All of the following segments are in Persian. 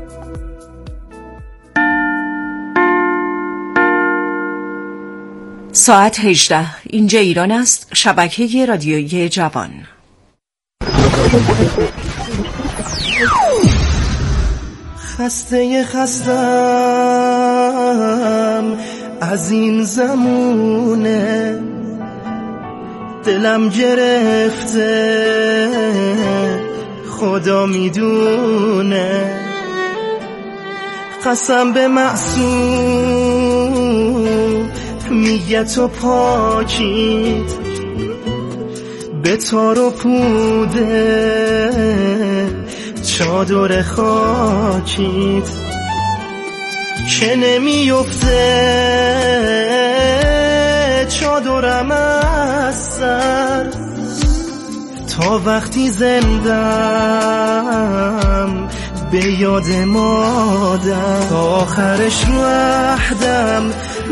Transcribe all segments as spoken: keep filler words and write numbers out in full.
ساعت هجده. اینجا ایران است. شبکه رادیویی جوان. خسته خستم از این زمونه، دلم گرفته خدا میدونه، قسم به معصوم میگه تو پاکید، به تار و پوده چادر خاکید که نمیفته چادرم از سر، تا وقتی زندم به یاد مادر، تا آخرش رو عهدم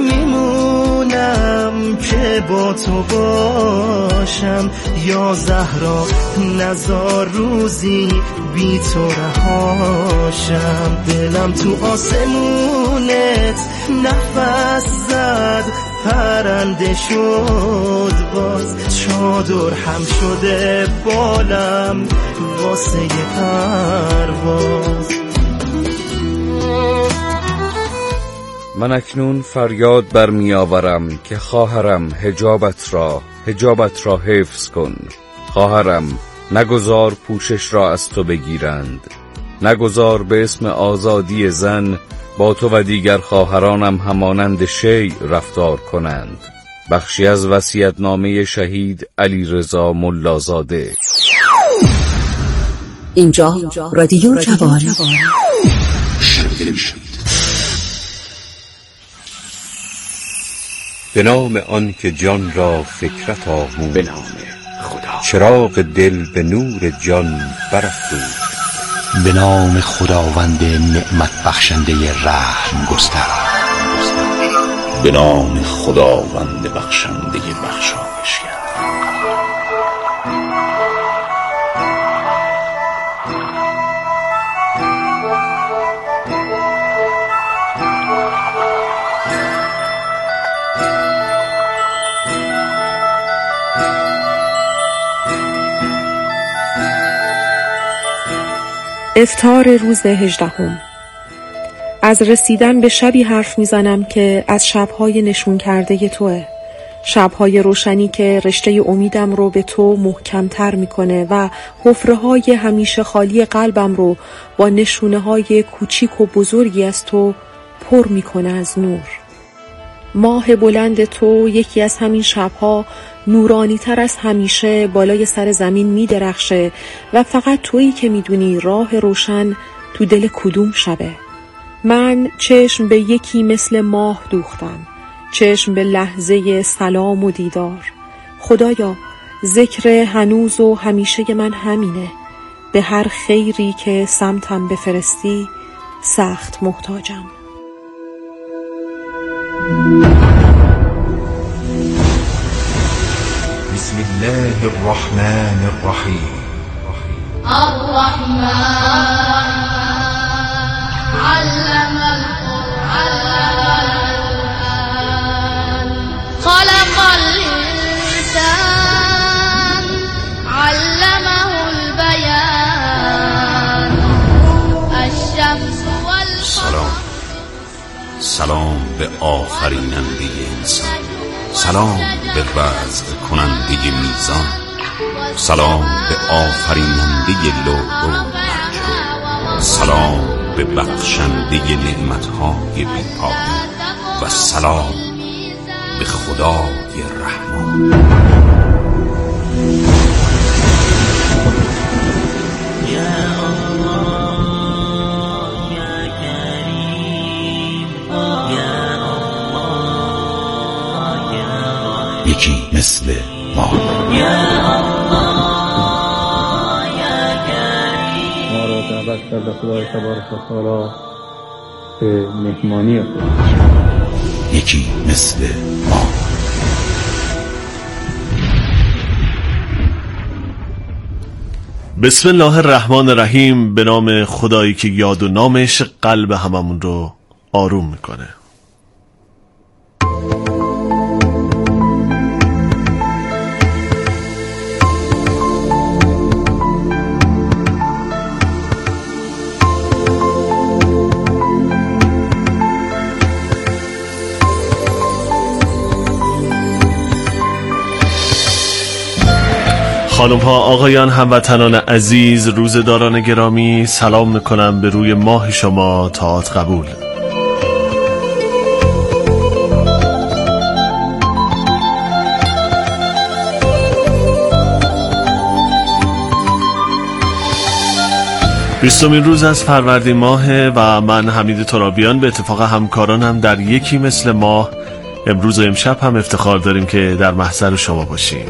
میمونم که با تو باشم، یا زهرا نزار روزی بی تو رهاشم. دلم تو آسمونت نفس زد، پرنده شد باز، چادر هم شده بالم واسه پرواز. من اکنون فریاد برمی آورم که خواهرم حجابت را حجابت را حفظ کن. خواهرم نگذار پوشش را از تو بگیرند، نگذار به اسم آزادی زن با تو و دیگر خواهرانم همانند شی رفتار کنند. بخشی از وصیت‌نامه شهید علیرضا ملازاده. اینجا رادیو جوان. به نام آن که جان را فکرت آموخت، به نام خدا چراغ دل به نور جان برافروخت، به نام خداوند نعمت بخشنده رحم گستر، به نام خداوند بخشنده بخشایشگر. افطار روز هجدهم. از رسیدن به شبی حرف میزنم که از شبهای نشون کرده توه، شبهای روشنی که رشته امیدم رو به تو محکمتر میکنه و حفره‌های همیشه خالی قلبم رو با نشونه‌های کوچیک و بزرگی از تو پر میکنه از نور. ماه بلند تو یکی از همین شبها نورانی تر از همیشه بالای سر زمین می درخشه و فقط تویی که می دونی راه روشن تو دل کدوم شبه. من چشم به یکی مثل ماه دوختم، چشم به لحظه سلام و دیدار. خدایا ذکر هنوز و همیشه من همینه، به هر خیری که سمتم بفرستی سخت محتاجم. بسم الله الرحمن الرحیم. الرحمن علم القرآن خلق الانسان علمه البیان الشمس والقمر. سلام سلام به آفریننده انسان، سلام به وضع کننده میزان، سلام به آفریننده لؤلؤ و مرجان، سلام به بخشنده نعمتهای بی‌پایان و سلام به خدای رحمان. یکی مثل ما. ما را دعوت کرده خدای تبارک و تعالی به مهمانی خود. یکی مثل ما. بسم الله الرحمن الرحیم. به نام خدایی که یاد و نامش قلب هممون رو آروم میکنه. خانم ها، آقایان، هموطنان عزیز، روزداران گرامی، سلام میکنم به روی ماه شما. طاعت قبول. بیستمین روز از فروردین ماه و من حمید ترابیان به اتفاق همکارانم در یکی مثل ماه امروز و امشب هم افتخار داریم که در محضر شما باشیم.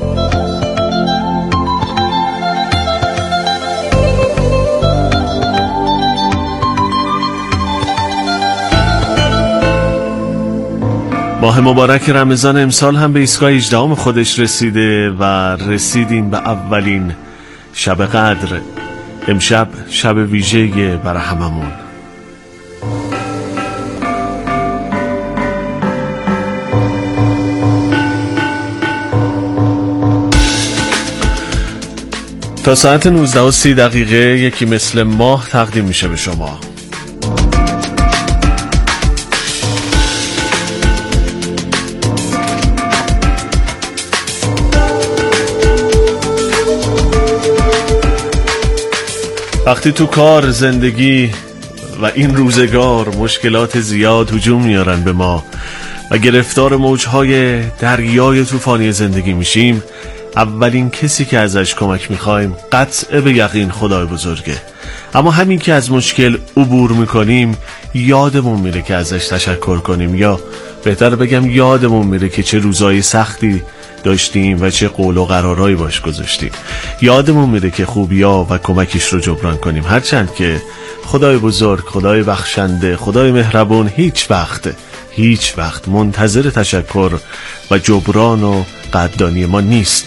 ماه مبارک رمضان امسال هم به ایستگاه هجدهم خودش رسیده و رسیدیم به اولین شب قدر. امشب شب ویژه برای هممون. تا ساعت نوزده و سی دقیقه یکی مثل ماه تقدیم میشه به شما. وقتی تو کار، زندگی و این روزگار مشکلات زیاد هجوم میارن به ما و گرفتار موجهای دریای طوفانی زندگی میشیم، اولین کسی که ازش کمک میخوایم قطع به یقین خدای بزرگه. اما همین که از مشکل عبور میکنیم یادمون میره که ازش تشکر کنیم، یا بهتر بگم یادمون میره که چه روزای سختی داشتیم و چه قول و قرارایی باش گذاشتیم. یادمون میره که خوبیا و کمکش رو جبران کنیم، هرچند که خدای بزرگ، خدای بخشنده، خدای مهربون هیچ وقت هیچ وقت منتظر تشکر و جبران و قدردانی ما نیست.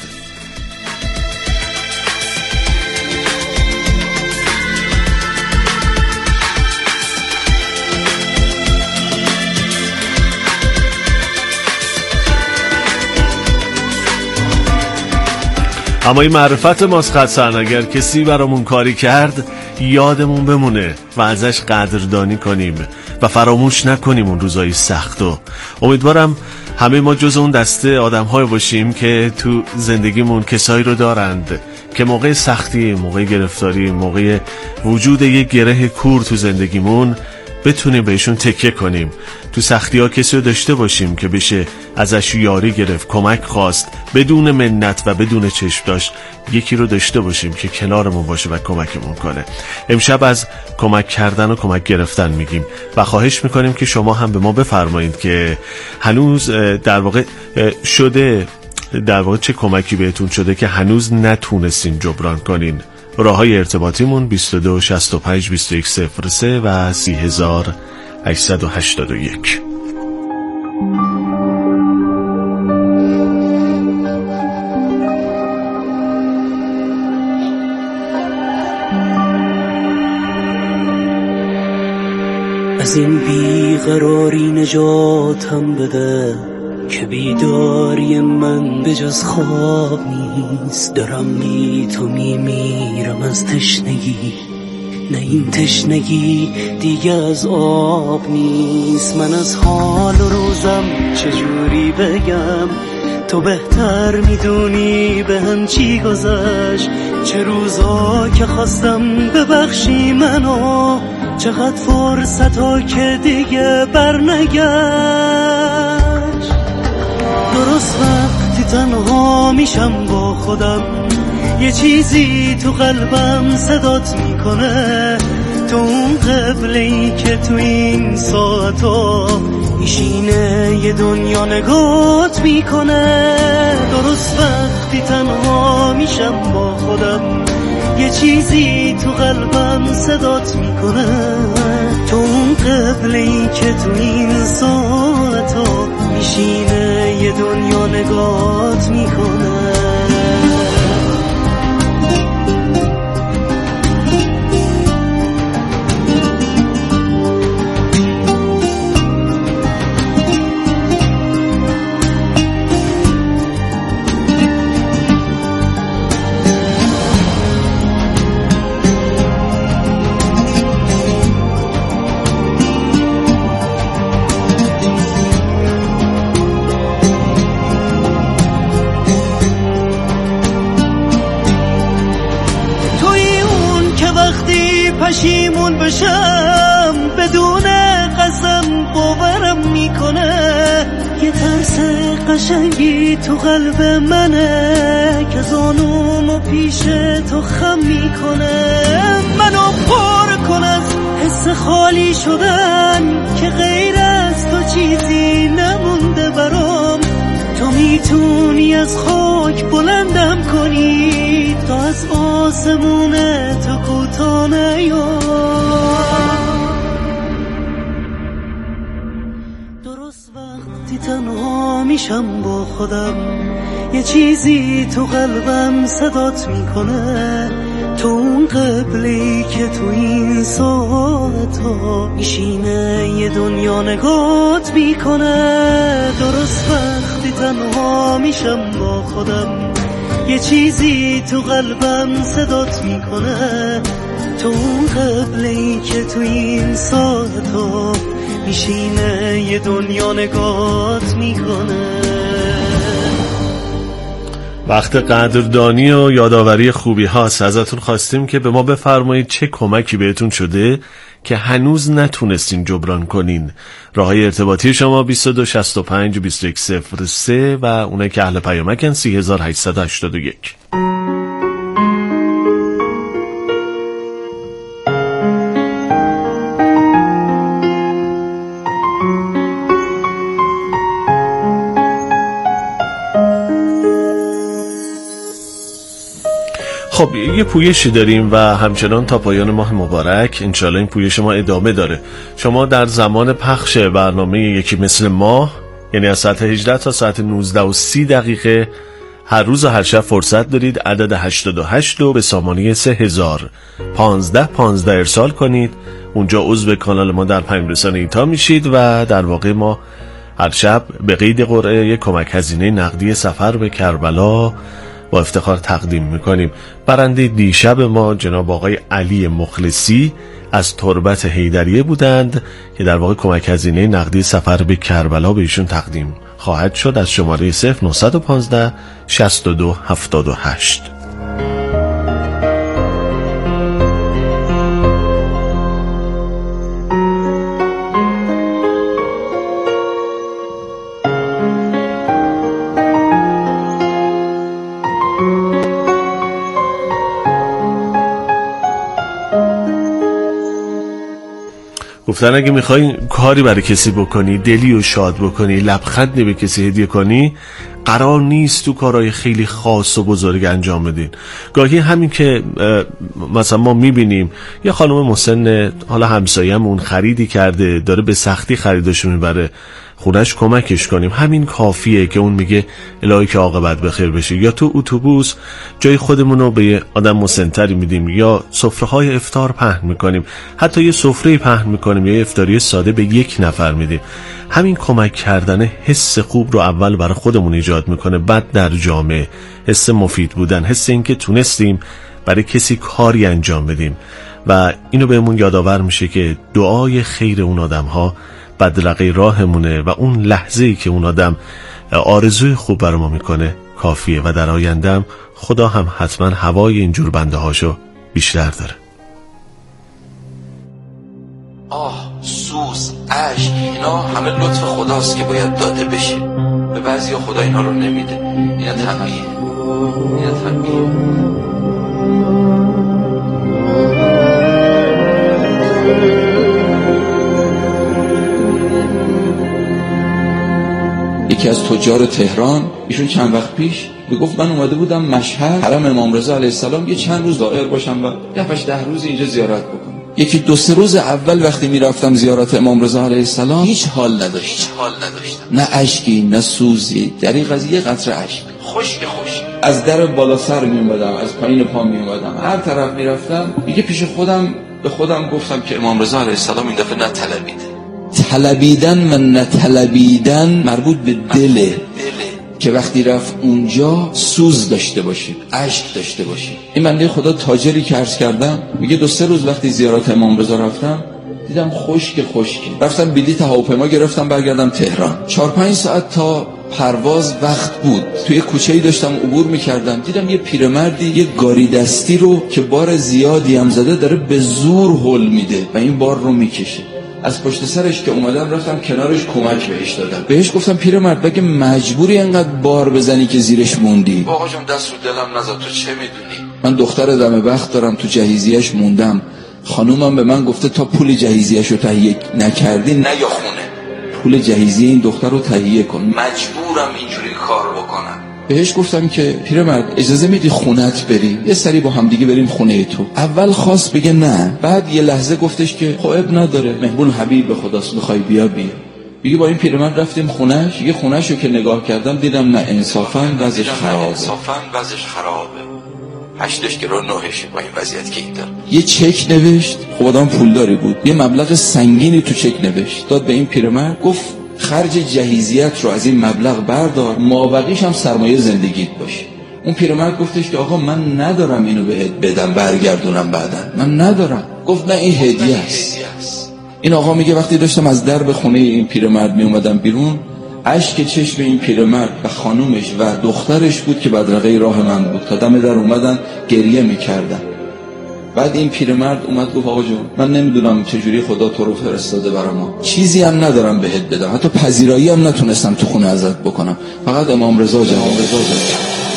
اما این معرفت ماست خدسن، اگر کسی برامون کاری کرد یادمون بمونه و ازش قدردانی کنیم و فراموش نکنیم اون روزای سخت. و امیدوارم همه ما جز اون دسته آدم های باشیم که تو زندگیمون کسایی رو دارند که موقع سختی، موقع گرفتاری، موقع وجود یک گره کور تو زندگیمون بتونیم بهشون تکیه کنیم. تو سختی ها کسی رو داشته باشیم که بشه ازش یاری گرفت، کمک خواست، بدون منت و بدون چشم داشت. یکی رو داشته باشیم که کنارمون باشه و کمکمون کنه. امشب از کمک کردن و کمک گرفتن میگیم و خواهش میکنیم که شما هم به ما بفرمایید که هنوز در واقع شده در واقع چه کمکی بهتون شده که هنوز نتونستین جبران کنین. راههای ارتباطیمون بیست و دو شصت و پنج بیست و یک صفر سه و سی هزار هشتصد و هشتاد و یک. از این بیقراری نجاتم بده که بیداری من به جز خواب نیست. دارم می تو می میرم از تشنگی، نه این تشنگی دیگه از آب نیست. من از حال و روزم چجوری بگم، تو بهتر میدونی به هم چی گذشت. چه روزا که خواستم ببخشی منو، چقدر فرصت ها که دیگه برنگشت. درست وقتی تنها میشم با خودم، یه چیزی تو قلبم صدات میکنه. تو اون قبله‌ای که تو این ساعتا میشینه یه دنیا نگات میکنه. درست وقتی تنها میشم با خودم، یه چیزی تو قلبم صدات میکنه. تو اون قبله‌ای که تو این ساعتا میشینه یه دنیا نگات میکنه. قشنگی تو قلب منه که زانومو پیش تو خم میکنه. منو پر کن از حس خالی شدن که غیر از تو چیزی نمونده برام. تو میتونی از خاک بلندم کنی تا از آسمون تو کوتاه نیام. درست وقتی تنها میشم با خودم یه چیزی تو قلبم صدات میکنه. تو اون قبلی که تو این ساعتا میشینه یه دنیا نگات میکنه. درست وقتی تنها میشم با خودم یه چیزی تو قلبم صدات میکنه. تو اون قبلی که تو این ساعتا میشینه یه دنیا نگات میکنه. وقت قدردانی و یادآوری خوبی هاست. ازتون خواستیم که به ما بفرمایید چه کمکی بهتون شده که هنوز نتونستین جبران کنین. راههای ارتباطی شما بیست و دو شصت و پنج بیست و یک صفر سه و اونه که اهل پیامکن سی هزار و هشتصد و هشتاد و یک. خب یه پویشی داریم و همچنان تا پایان ماه مبارک انشالله این پویش ما ادامه داره. شما در زمان پخش برنامه یکی مثل ماه، یعنی از ساعت هجده تا ساعت نوزده و سی دقیقه هر روز و هر شب فرصت دارید عدد هشتاد و هشت رو به سامانه سه هزار پانزده پانزده ارسال کنید. اونجا عضو کانال ما در پیام رسان ایتا میشید و در واقع ما هر شب به قید قرعه یک کمک هزینه نقدی سفر به کربلا با افتخار تقدیم میکنیم. برنده دیشب ما جناب آقای علی مخلصی از تربت حیدریه بودند که در واقع کمک هزینه نقدی سفر به کربلا به ایشون تقدیم خواهد شد از شماره صفر نه یک پنج شصت و دو هفتاد و هشت. گفتن اگه میخوای کاری برای کسی بکنی، دلی رو شاد بکنی، لبخندی به کسی هدیه کنی، قرار نیست تو کارهای خیلی خاص و بزرگ انجام بدین. گاهی همین که مثلا ما میبینیم یه خانم مسن حالا همسایه‌مون خریدی کرده داره به سختی خریداشو میبره خونش کمکش کنیم، همین کافیه که اون میگه الهی که عاقبت بخیر بشه. یا تو اتوبوس جای خودمون رو به یه آدم مسن‌تری میدیم، یا سفره‌های افطار پهن میکنیم، حتی یه سفره پهن میکنیم یا یه افطاری ساده به یک نفر میدیم. همین کمک کردن حس خوب رو اول برای خودمون ایجاد میکنه، بعد در جامعه حس مفید بودن، حس اینکه تونستیم برای کسی کاری انجام بدیم و اینو بهمون یادآور میشه که دعای خیر اون آدم‌ها بدرقه راهمونه و اون لحظه‌ای که اون آدم آرزوی خوب برای ما میکنه کافیه و در آیندهم خدا هم حتما هوای اینجور بنده هاشو بیشتر داره. آه، سوز، عشق، اینا همه لطف خداست که باید داده بشه. به بعضی خدا اینا رو نمیده. اینا تنبیه اینا تنبیه یکی از تجار تهران، ایشون چند وقت پیش میگفت من اومده بودم مشهد حرم امام رضا علیه السلام یه چند روز دائر باشم و ده پش ده روز اینجا زیارت بکنم. یکی دو سه روز اول وقتی میرفتم زیارت امام رضا علیه السلام هیچ حال نداشتم هیچ حال نداشتم نه اشکی نه سوزی، در این قضیه قطره اشک، خشک خشک. از در بالا سر میومدم، از پایین پا میومدم، هر طرف میرفتم. میگه پیش خودم به خودم گفتم که امام رضا علیه السلام این دفعه نطلبیده. طلبیدن و نطلبیدن مربوط به دله که وقتی رفت اونجا سوز داشته باشید، اشک داشته باشید. این بنده خدا تاجری که عرض کردم میگه دو سه روز وقتی زیارت امام رضا رفتم دیدم خشک خشکی. رفتم بلیط هواپیما گرفتم برگردم تهران. چهار پنج ساعت تا پرواز وقت بود. توی کوچه‌ای داشتم عبور می‌کردم دیدم یه پیرمردی یه گاری دستی رو که بار زیادی هم زده داره به زور هل میده و این بار رو میکشه. از پشت سرش که اومدم رفتم کنارش کمک بهش دادم. بهش گفتم پیرمرد بگه مجبوری انقدر بار بزنی که زیرش موندی؟ آقا جان دست رو دلم نذار، تو چه میدونی؟ من دختر دم بخت دارم، تو جهیزیه‌اش موندم. خانومم به من گفته تا پول جهیزیه‌اش رو تهیه نکردی نه یا خونه، پول جهیزیه این دختر رو تهیه کن، مجبورم اینجوری کار بکنم. بهش گفتم که پیرمرد اجازه میدی خونت بری، یه سری با هم دیگه بریم خونه تو. اول خواست بگه نه، بعد یه لحظه گفتش که خب اب نداره، مهمون حبیب به خداست، میخوای بیا بیا. بگی با این پیرمرد رفتیم خونهش. یه خونهش رو که نگاه کردم دیدم نه انصافا وضعش خرابه، انصافا وضعش خرابه، هشتش که رو نوهشه با این وضعیت که این داره. یه چک نوشت، خب آدم پولداری بود، یه مبلغ سنگینی تو چک نوشت داد به این پیرمرد، گفت خرج جهیزیت رو از این مبلغ بردار، مابقیش هم سرمایه زندگیت باشه. اون پیرمرد گفتش که آقا من ندارم اینو بهت بدم برگردونم بعدن، من ندارم. گفت نه این هدیه است. این آقا میگه وقتی داشتم از درب خونه این پیرمرد می اومدم بیرون، اشک چشم این پیرمرد و خانومش و دخترش بود که بدرقه راه من بود، تا دم در اومدن گریه میکردن. بعد این پیرمرد اومد گفت آقا جون من نمیدونم چجوری خدا تو رو فرستاده برای ما، چیزی هم ندارم بهت بدم، حتی پذیرایی هم نتونستم تو خونه ازت بکنم، فقط امام رضا جان امام رضا جان.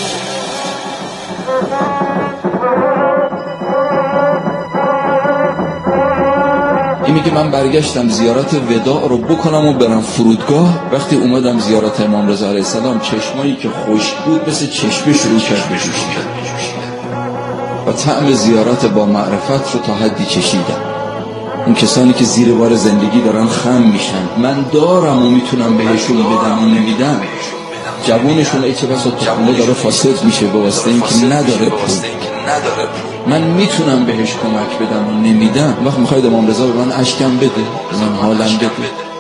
این میگه من برگشتم زیارت وداع رو بکنم و برم فرودگاه. وقتی اومدم زیارت امام رضا علیه السلام، چشمایی که خشک بود مثل چشمه شروع کرد به جوشیدن و طعم زیارت با معرفت رو تا حدی چشیدم. اون کسانی که زیر بار زندگی دارن خم میشن، من دارم و میتونم بهشون بدم و نمیدم. جوانشون ای چه بسا تخمه داره فاسد میشه به واسطه این که نداره پول. من میتونم بهش کمک بدم و نمیدم. وقت میخواید امام رضا به من اشکم بده، من حالم بده.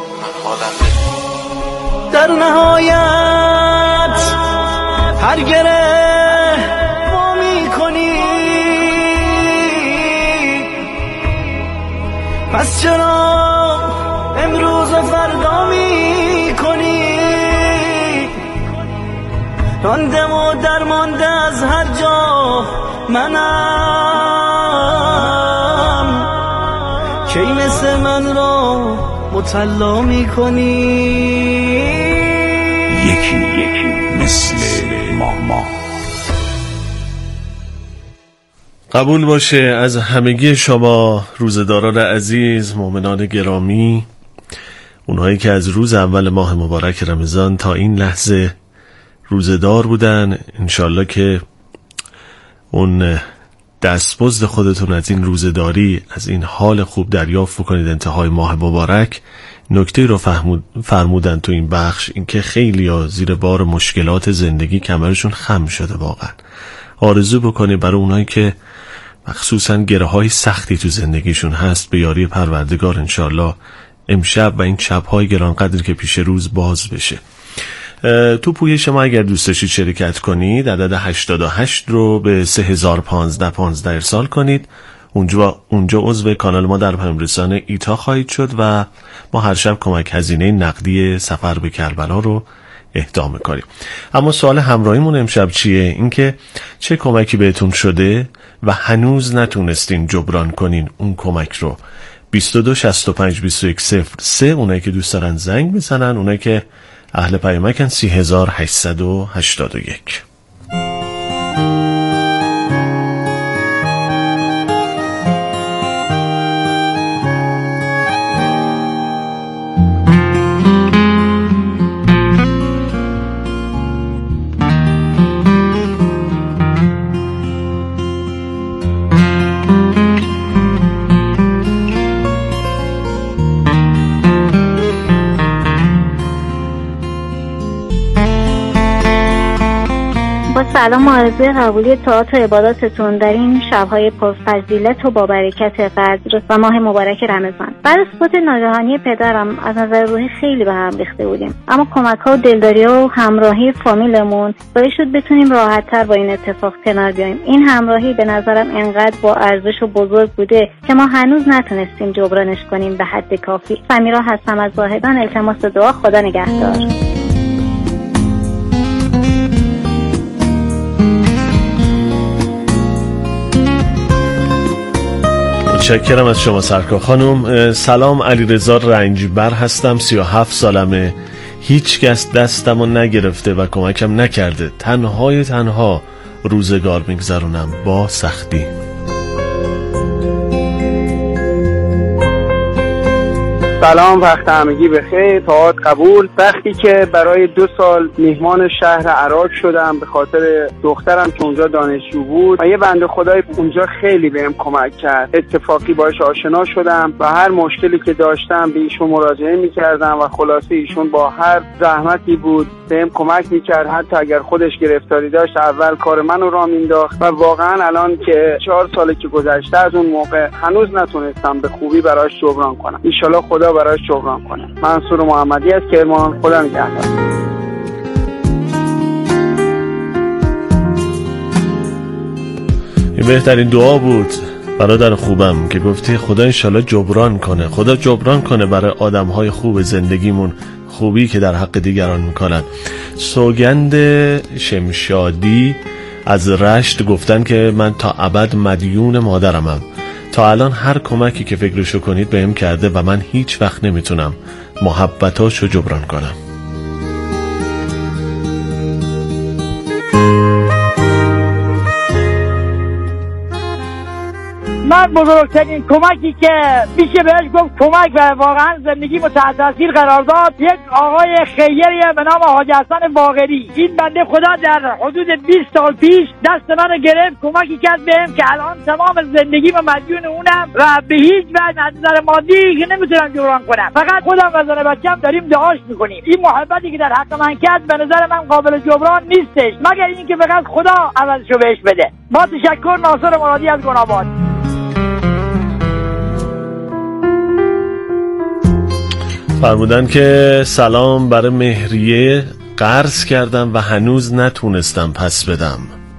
در نهایت هر گره وا میکنی، پس چرا امروز و فردا میکنی؟ راندم و درمانده از هر جا منم، کی مثل من را مطلع میکنی؟ یکی یکی مثل ما ما. قبول باشه از همگی شما روزداران عزیز، مؤمنان گرامی، اونهایی که از روز اول ماه مبارک رمضان تا این لحظه روزدار بودن. انشالله که اون دستمزد خودتون از این روزداری، از این حال خوب دریافت بکنید انتهای ماه مبارک. نکته رو فرمودن تو این بخش، اینکه خیلی ها زیر بار مشکلات زندگی کمرشون خم شده. واقعا آرزو بکنید برای اونایی که مخصوصا گره های سختی تو زندگیشون هست، به یاری پروردگار انشالله امشب و این شب‌های گرانقدری که پیش روز باز بشه. تو پویش ما اگر دوست داشتید شرکت کنید، عدد هشتاد و هشت رو به سه هزار و پانزده پانزده ارسال کنید. اونجا اونجا عضو کانال ما در پیام رسان ایتا خواهید شد و ما هر شب کمک هزینه نقدی سفر به کربلا رو اهدا می‌کنیم. اما سوال همراهیمون امشب چیه؟ اینکه چه کمکی بهتون شده و هنوز نتونستین جبران کنین اون کمک رو. بیست و دو شصت و پنج بیست و یک صفر سه اونایی که دوست دارن زنگ بزنن، اونایی که اهل پیامکن سی هزار هشتصد و هشتاد و یک. سلام، آرزوی قبولی طاعات و عباداتتون در این شب‌های پرفضیلت و با برکت قدر و ماه مبارک رمضان. بعد از فوت ناگهانی پدرم از نظر روحی خیلی به هم ریخته بودیم، اما کمک‌ها و دلداری و همراهی فامیلمون باعث شد بتونیم راحت‌تر با این اتفاق کنار بیاییم. این همراهی به نظرم انقدر با ارزش و بزرگ بوده که ما هنوز نتونستیم جبرانش کنیم به حد کافی. سمیرا هستم از زاهدان. التماس دعا. خدا نگهدار. متشکرم از شما سرکار خانم. سلام، علیرضا رنجبر هستم، سی و هفت سالمه. هیچ کس دستمو نگرفته و کمکم نکرده، تنهای تنها روزگار میگذرونم با سختی. سلام، وقت همگی بخیر. تاعت قبول. وقتی که برای دو سال میهمان شهر عراق شدم به خاطر دخترم که اونجا دانشجو بود و یه بنده خدای اونجا خیلی بهم کمک کرد. اتفاقی باهاش آشنا شدم و هر مشکلی که داشتم به ایشون مراجعه میکردم و خلاصه ایشون با هر زحمتی بود بهم کمک میکرد. حتی اگر خودش گرفتاری داشت اول کار منو راه مینداخت و واقعا الان که چهار ساله که گذشته از اون موقع هنوز نتونستم به خوبی براش جبران کنم. ان شاءالله خدا براش جبران کنه. منصور محمدی از کرمان. خدا نگهدار. این بهترین دعا بود برادر خوبم که گفتی خدا انشالله جبران کنه، خدا جبران کنه برای آدمهای خوب زندگیمون، خوبی که در حق دیگران میکنن. سوگند شمشادی از رشت گفتن که من تا ابد مدیون مادرمم، تا الان هر کمکی که فکرشو کنید بهم کرده و من هیچ وقت نمیتونم محبتاشو جبران کنم. من بزرگترین کمکی که میشه بهش گفت کمک و واقعا زندگیمو تحت تاثیر قرار داد، یک آقای خیریه به نام حاج حسن باقری. این بنده خدا در حدود بیست سال پیش دست منو گرفت، کمکی کرد بهم که الان تمام زندگیمو مدیون اونم و به هیچ وجه از نظر مادی که نمیتونم جبران کنم. فقط خودم و زن بچه‌م داریم دعاش میکنیم. این محبتی که در حق من کرد به نظر من قابل جبران نیستش مگر اینکه فقط خدا عوضشو بهش بده. با تشکر، ناصر مرادی از گناباد. فرمودن که سلام، برای مهریه قرض کردم و هنوز نتونستم پس بدم.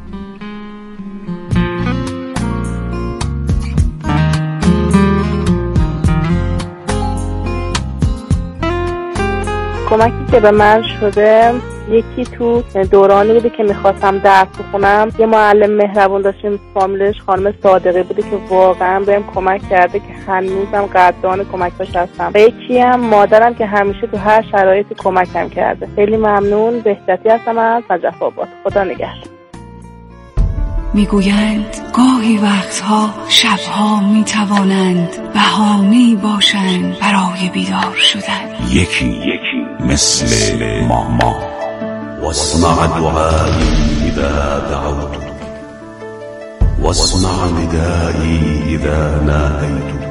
کمکی که به من شده یکی تو دورانی بوده که میخواستم درس بخونم، یه معلم مهربون داشتیم فامیلش خانم صادقی بوده که واقعا بهم کمک کرده که هنوزم قدردان کمکاش هستم. و یکی هم مادرم که همیشه تو هر شرایطی کمکم کرده. خیلی ممنون. بهجتی هستم از نجف آباد. خدا نگهدار. میگویند گاهی وقتها شبها میتوانند بهانه‌ای باشند برای بیدار شدن. یکی یکی مثل ماما. واسمع دعایی اذا دعوت، واسمع ندایی اذا نادیت.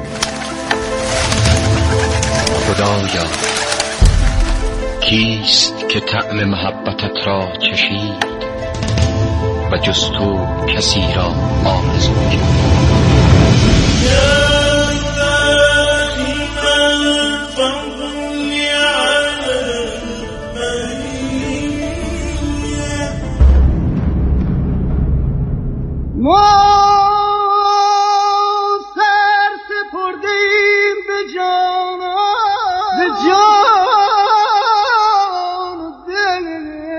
خدایا کیست که طعم محبتت را چشید و جز تو کسی را آرزو کرد. ما سر سپردیم به جان به جان دل.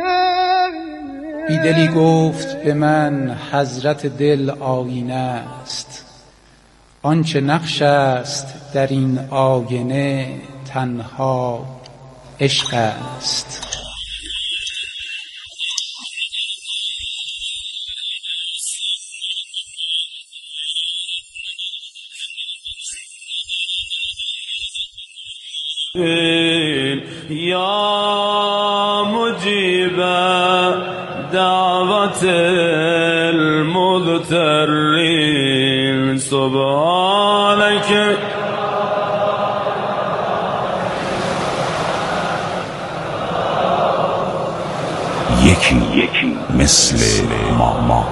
بیدلی گفت به من حضرت دل آینه است، آنچه نقش است در این آینه تنها عشق است. یا مجیب دعوت المضطرین سبحانک. یکی یکی مثل ماما.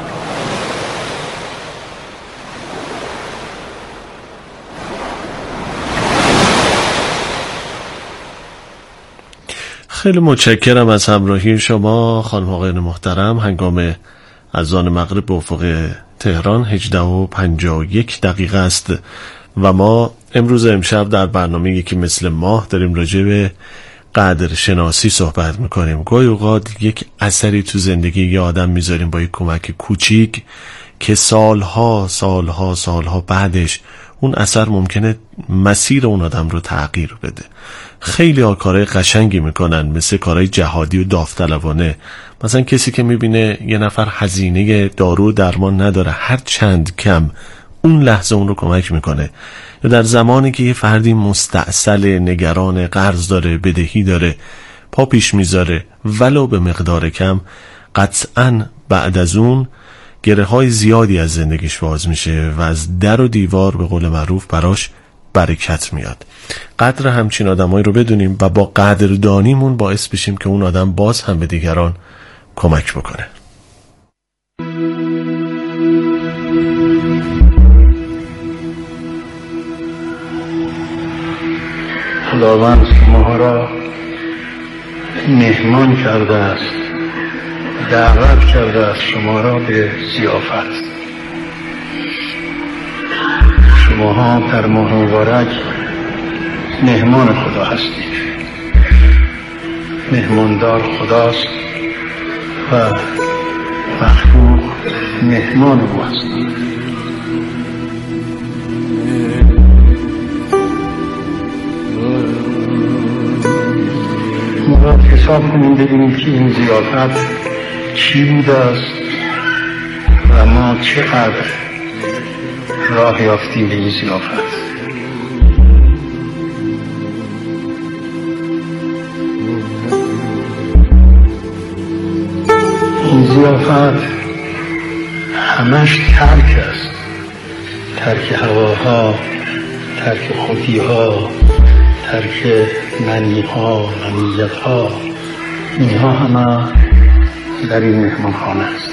خیلی متشکرم از همراهی شما خانم آقایان محترم. هنگام اذان مغرب به افق تهران هجده و پنجاه و یک دقیقه است و ما امروز امشب در برنامه یکی مثل ماه داریم راجع به قدر شناسی صحبت میکنیم. گاهی اوقات یک اثری تو زندگی یه آدم میذاریم با یک کمک کوچیک که سالها سالها سالها بعدش اون اثر ممکنه مسیر اون آدم رو تغییر بده. خیلی ها کارهای قشنگی میکنن، مثل کارهای جهادی و داوطلبانه. مثلا کسی که میبینه یه نفر هزینه دارو و درمان نداره، هر چند کم اون لحظه اون رو کمک میکنه. یا در زمانی که یه فردی مستعسل، نگران، قرض داره، بدهی داره، پا پیش میذاره ولو به مقدار کم، قطعاً بعد از اون گره های زیادی از زندگیش باز میشه و از در و دیوار به قول معروف براش برکت میاد. قدر همچین آدمایی رو بدونیم و با قدردانیمون باعث بشیم که اون آدم باز هم به دیگران کمک بکنه. خداوند شما را مهمان کرده است، دعوت کرده است شما را به ضیافت. شما ها در ماه مبارک مهمان خدا هستید، مهماندار خداست و مخلوق مهمان او هستند. ما باید حساب کنیم ببینیم که این ضیافت چی بوده است و ما چقدر راه یافتیم به این ضیافت. این ضیافت همش ترک است، ترک هواها، ترک خودیها، ترک منیها، منیتها، اینها همه در این مهمانخانه است.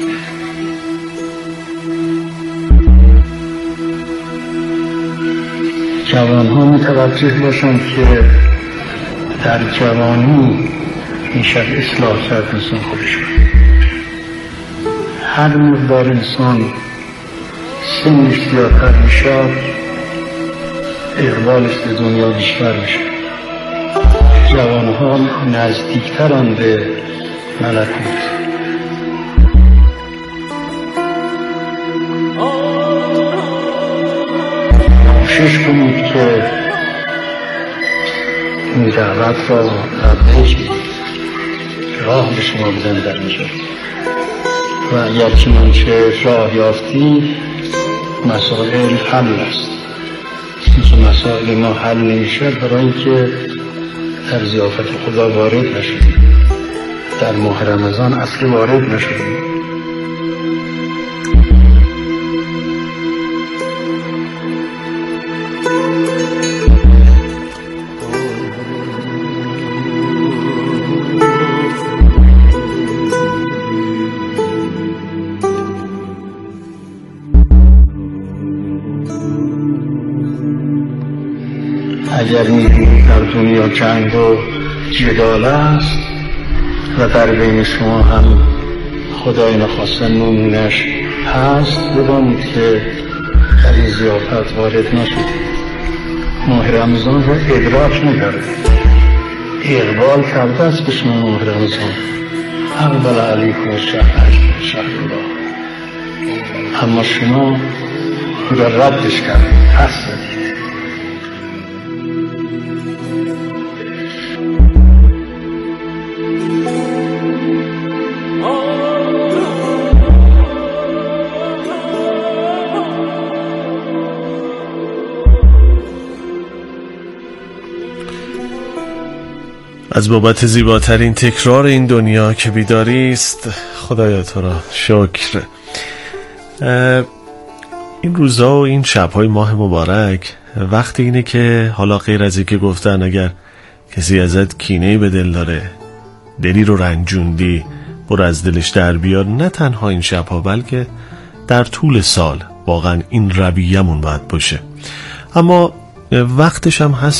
جوانها متوجه باشند که در جوانی میشه اصلاح کرد انسان خودشون. هر مقدار انسان سنش زیادتر میشه، اقبالش به دنیا بیشتر میشه. جوانها نزدیکترن به ملکوت. کوشش کنید که این دعوت را قبلش راه به شما بدن در میشه و اگر چنانچه راه یافتی مسائل حل است. اینکه مسائل ما حل نمیشه برای اینکه در ضیافت خدا وارد نشدیم، در ماه رمضان اصلی وارد نشدیم. اگر می‌بینید در دنیا جنگ و جدال است و در بین شما هم خدای نخواسته نمونش هست، بدانید که در این ضیافت وارد نشدید. ماه رمضان را ادراک نکردید، اقبال کرده است به شما ماه رمضان. اقبل علیکم شهر شهر الله، اما شما او را ردش کردید، پس زدید. از بابت زیباترین تکرار این دنیا که بیداری است، خدایا تو را شکر. این روزا و این شب‌های ماه مبارک وقتی اینه که حالا غیر از اینکه گفتن اگر کسی ازت کینه‌ای به دل داره، دلی رو رنجوندی، برو از دلش در بیار. نه تنها این شب‌ها بلکه در طول سال واقعا این رویه‌مون باید باشه. اما وقتش هم هست